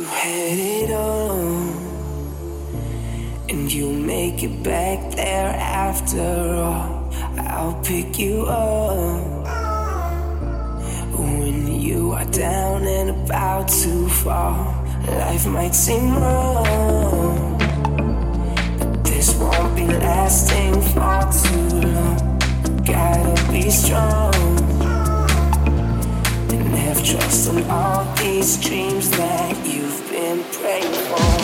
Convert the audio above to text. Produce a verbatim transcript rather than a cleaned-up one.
had it all, and you make it back there after all. I'll pick you up when you are down and about to fall. Life might seem wrong, but this won't be lasting for too long. Gotta be strong and have trust in all these dreams that you've been praying for.